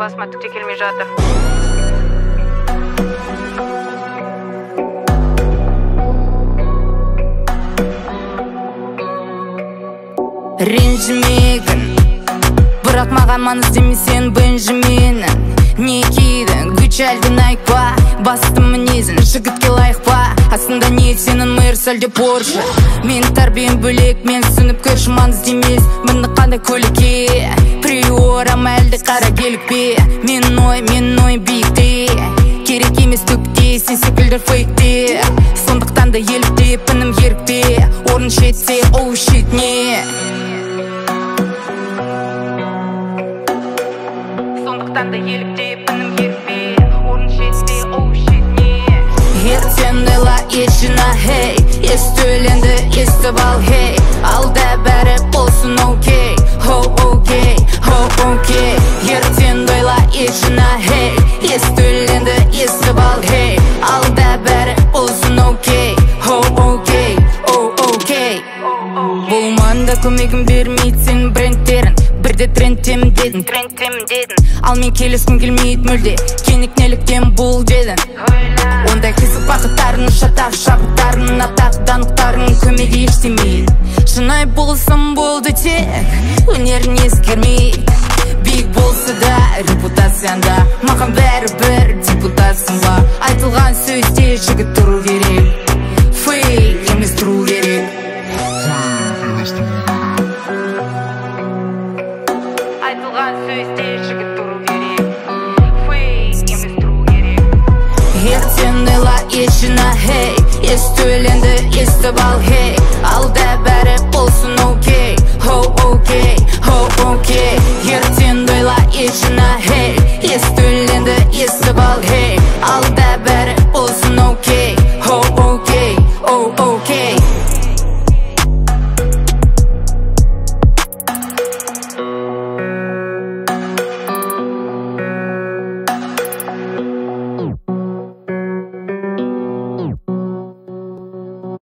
басыма түк те келмей жатыр. Ренжімегін, бірақ маған маңыз демесен Бенжаминін. Не кидің, күч әлден айтпа, басты мінезін жігітке лайық па? Астында не сенің Мерс әлде Порше? Мен тәрбием бөлек, мен түсініп көрші маңыз демес. Мінді қандай көлікке, приорам әлде қара келік пе? Мен ой биікте, керек емес түкте, сен секілдер фейкте. Сондықтан да елікте, пінім ерікпе, орын шетсе, оу шет не? Сондықтан да елікте, пінім ерікпе, орын шетсе, оу шет не? Ертең ойла ешіна, хей, есті өлеңді естіп ал, хей. Алда бәрі болсын окей, окей. Ертең ойла ешіна, хей, есті өлеңді естіп ал, хей. Алда бәрі болсын окей. Болманда көмегім бермейді сенің брендтерін, бірде трендтем дедің. Ал мен келескім келмейді мүлде, кенік неліктен бұл дедің. Ондай қызық бақыттарын, шатақ шабыттарын, атақ данықтарын көмегі ештемейді. Шынай болсам болды тек, өнерін ескермейді. Биік болса да, репутацияңда, маған бәрібір депутатсың ба? Айтылған сөзде жігіт тұру керек, фейк емес тұру керек. Айтылған сөзде жігіт тұру керек, фейк емес тұру керек. Ертең ойла ешіна, хей, есті өлеңді естіп ал, хей. Алда